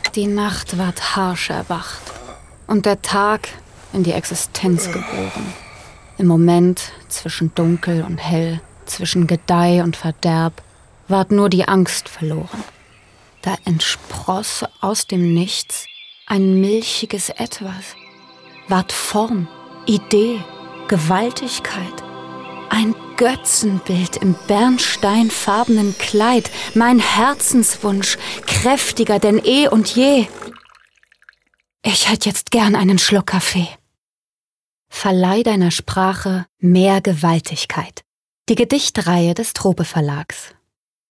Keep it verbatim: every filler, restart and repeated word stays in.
Die Nacht ward harsch erwacht und der Tag in die Existenz geboren. Im Moment zwischen Dunkel und Hell, zwischen Gedeih und Verderb, ward nur die Angst verloren. Da entspross aus dem Nichts ein milchiges Etwas, ward Form, Idee, Gewaltigkeit, ein Götzenbild im bernsteinfarbenen Kleid, mein Herzenswunsch, kräftiger denn eh und je. Ich hätt jetzt gern einen Schluck Kaffee. Verleih deiner Sprache mehr Gewaltigkeit. Die Gedichtreihe des Trope Verlags.